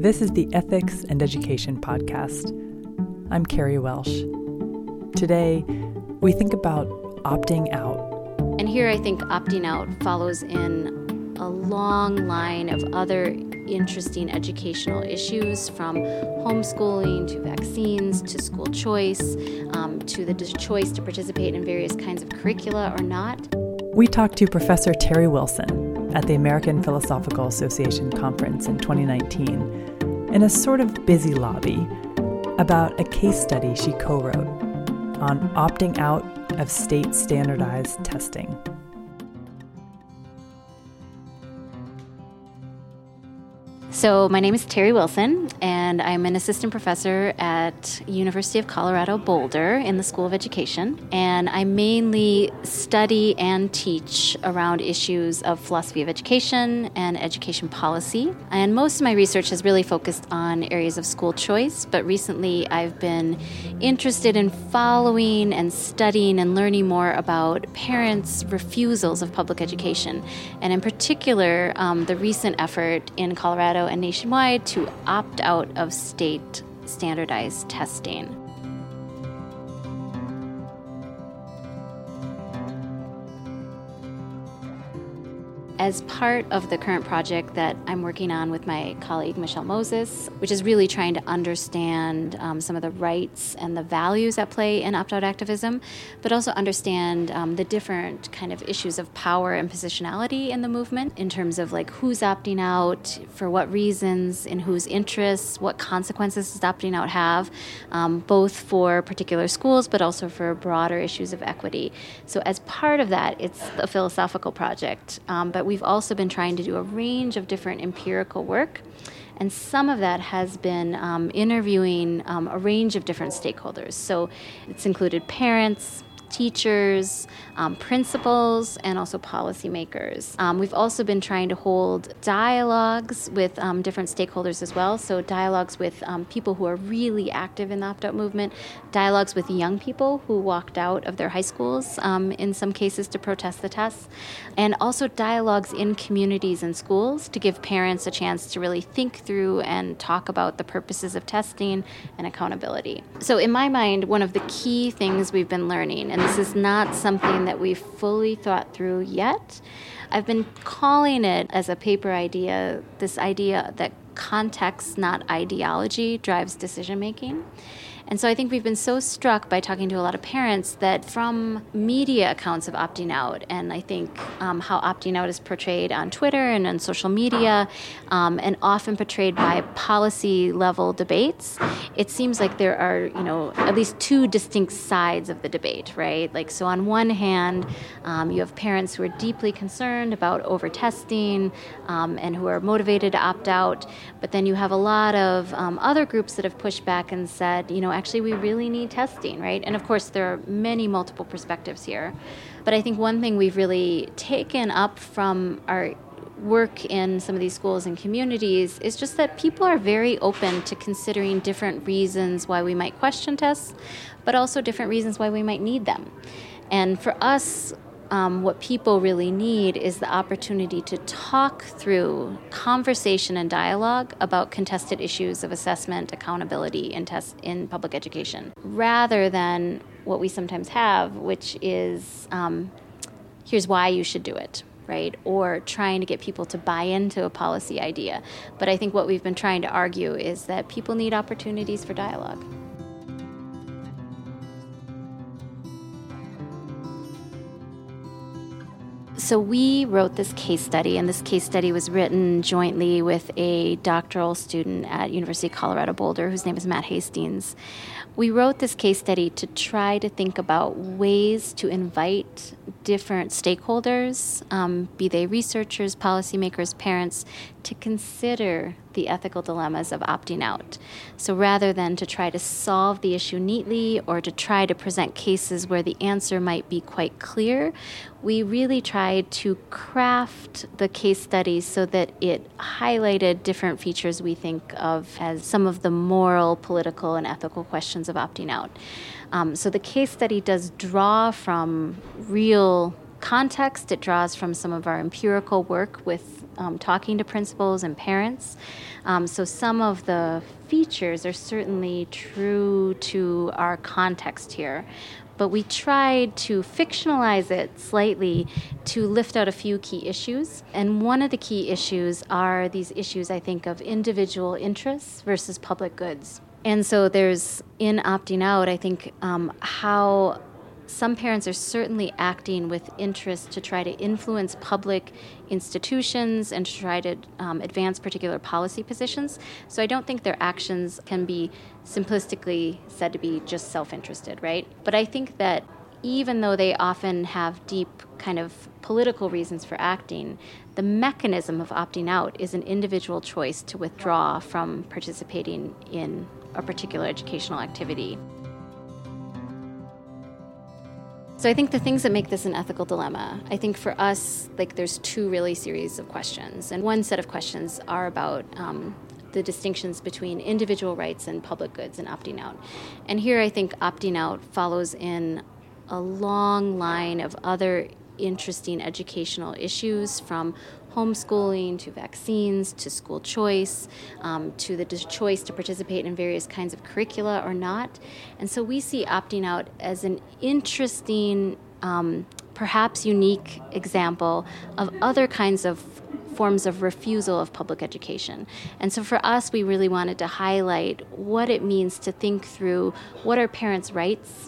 This is the Ethics and Education Podcast. I'm Carrie Welsh. Today, we think about opting out. And here I think opting out follows in a long line of other interesting educational issues, from homeschooling to vaccines to school choice, to the choice to participate in various kinds of curricula or not. We talked to Professor Terry Wilson at the American Philosophical Association conference in 2019 in a sort of busy lobby about a case study she co-wrote on opting out of state standardized testing. So my name is Terry Wilson, and I'm an assistant professor at University of Colorado Boulder in the School of Education. And I mainly study and teach around issues of philosophy of education and education policy. And most of my research has really focused on areas of school choice, but recently I've been interested in following and studying and learning more about parents' refusals of public education. And in particular, the recent effort in Colorado and nationwide to opt out of state standardized testing. As part of the current project that I'm working on with my colleague Michelle Moses, which is really trying to understand some of the rights and the values at play in opt-out activism, but also understand the different kind of issues of power and positionality in the movement in terms of like who's opting out, for what reasons, in whose interests, what consequences does opting out have, both for particular schools but also for broader issues of equity. So as part of that, it's a philosophical project, but we've also been trying to do a range of different empirical work, and some of that has been interviewing a range of different stakeholders. So it's included parents, teachers, principals, and also policymakers. We've also been trying to hold dialogues with different stakeholders as well. So dialogues with people who are really active in the opt-out movement, dialogues with young people who walked out of their high schools in some cases to protest the tests, and also dialogues in communities and schools to give parents a chance to really think through and talk about the purposes of testing and accountability. So in my mind, one of the key things we've been learning, and this is not something that we've fully thought through yet. I've been calling it as a paper idea, this idea that context, not ideology, drives decision making. And so I think we've been so struck by talking to a lot of parents that from media accounts of opting out, and I think how opting out is portrayed on Twitter and on social media, and often portrayed by policy-level debates, it seems like there are, at least two distinct sides of the debate, right? Like, so on one hand, you have parents who are deeply concerned about over-testing and who are motivated to opt out, but then you have a lot of other groups that have pushed back and said, actually, we really need testing, right? And of course, there are many multiple perspectives here. But I think one thing we've really taken up from our work in some of these schools and communities is just that people are very open to considering different reasons why we might question tests, but also different reasons why we might need them. And for us, what people really need is the opportunity to talk through conversation and dialogue about contested issues of assessment, accountability, and tests in public education, rather than what we sometimes have, which is, here's why you should do it, right? Or trying to get people to buy into a policy idea. But I think what we've been trying to argue is that people need opportunities for dialogue. So we wrote this case study, and this case study was written jointly with a doctoral student at University of Colorado Boulder, whose name is Matt Hastings. We wrote this case study to try to think about ways to invite different stakeholders, be they researchers, policymakers, parents, to consider the ethical dilemmas of opting out. So rather than to try to solve the issue neatly or to try to present cases where the answer might be quite clear, we really tried to craft the case study so that it highlighted different features we think of as some of the moral, political, and ethical questions of opting out. So the case study does draw from real context. It draws from some of our empirical work with talking to principals and parents. So some of the features are certainly true to our context here. But we tried to fictionalize it slightly to lift out a few key issues. And one of the key issues are these issues, I think, of individual interests versus public goods. And so there's, in opting out, I think, how some parents are certainly acting with interest to try to influence public institutions and to try to advance particular policy positions. So I don't think their actions can be simplistically said to be just self-interested, right? But I think that even though they often have deep kind of political reasons for acting, the mechanism of opting out is an individual choice to withdraw from participating in a particular educational activity. So I think the things that make this an ethical dilemma, I think for us, like there's two really series of questions. And one set of questions are about the distinctions between individual rights and public goods and opting out. And here I think opting out follows in a long line of other interesting educational issues, from homeschooling to vaccines to school choice to the choice to participate in various kinds of curricula or not. And so we see opting out as an interesting, perhaps unique example of other kinds of forms of refusal of public education. And so for us, we really wanted to highlight what it means to think through what are parents' rights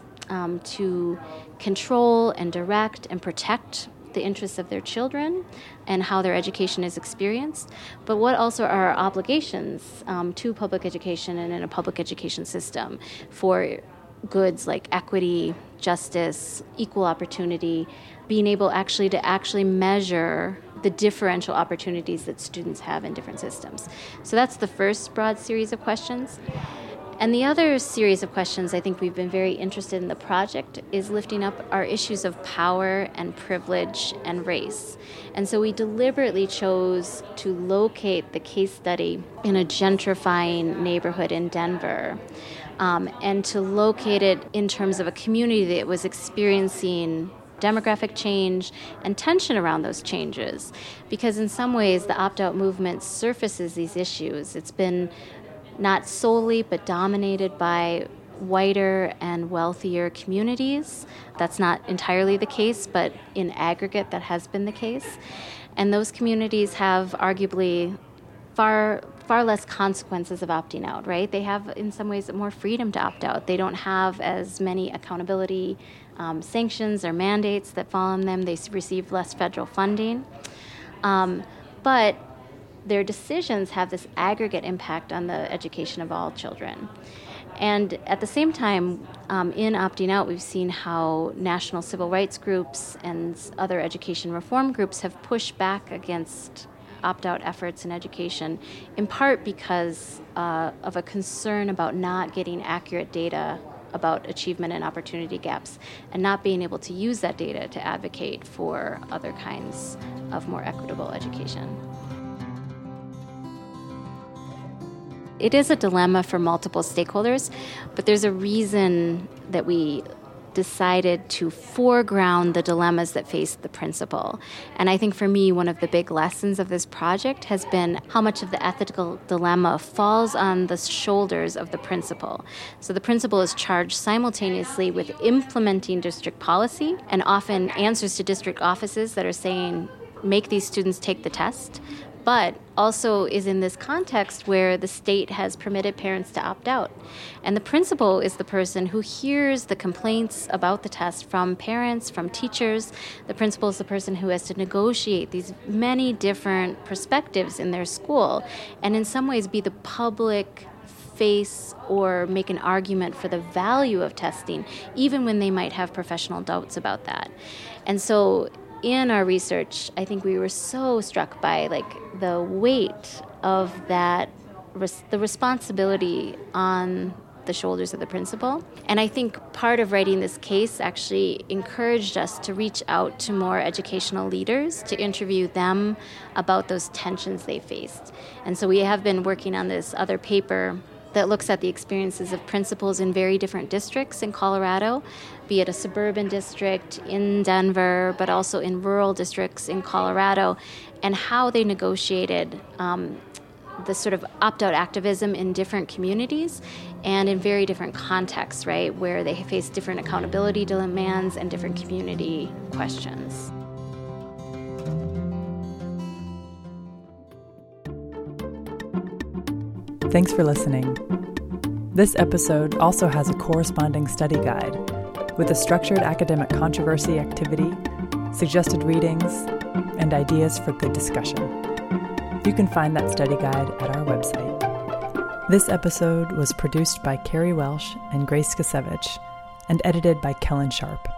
to control and direct and protect the interests of their children and how their education is experienced, but what also are our obligations to public education and in a public education system for goods like equity, justice, equal opportunity, being able to measure the differential opportunities that students have in different systems. So that's the first broad series of questions. And the other series of questions I think we've been very interested in the project is lifting up our issues of power and privilege and race. And so we deliberately chose to locate the case study in a gentrifying neighborhood in Denver, and to locate it in terms of a community that was experiencing demographic change and tension around those changes. Because in some ways, the opt-out movement surfaces these issues. It's been not solely, but dominated by whiter and wealthier communities. That's not entirely the case, but in aggregate, that has been the case. And those communities have arguably far less consequences of opting out, right? They have, in some ways, more freedom to opt out. They don't have as many accountability sanctions or mandates that fall on them. They receive less federal funding. But their decisions have this aggregate impact on the education of all children. And at the same time, in opting out, we've seen how national civil rights groups and other education reform groups have pushed back against opt-out efforts in education, in part because of a concern about not getting accurate data about achievement and opportunity gaps, and not being able to use that data to advocate for other kinds of more equitable education. It is a dilemma for multiple stakeholders, but there's a reason that we decided to foreground the dilemmas that face the principal. And I think for me, one of the big lessons of this project has been how much of the ethical dilemma falls on the shoulders of the principal. So the principal is charged simultaneously with implementing district policy and often answers to district offices that are saying, make these students take the test, but also is in this context where the state has permitted parents to opt out. And the principal is the person who hears the complaints about the test from parents, from teachers. The principal is the person who has to negotiate these many different perspectives in their school, and in some ways be the public face or make an argument for the value of testing, even when they might have professional doubts about that. And so in our research, I think we were so struck by the weight of that, the responsibility on the shoulders of the principal. And I think part of writing this case actually encouraged us to reach out to more educational leaders to interview them about those tensions they faced. And so we have been working on this other paper that looks at the experiences of principals in very different districts in Colorado, be it a suburban district in Denver, but also in rural districts in Colorado, and how they negotiated the sort of opt-out activism in different communities and in very different contexts, right, where they face different accountability demands and different community questions. Thanks for listening. This episode also has a corresponding study guide with a structured academic controversy activity, suggested readings, and ideas for good discussion. You can find that study guide at our website. This episode was produced by Carrie Welsh and Grace Kasevich and edited by Kellen Sharp.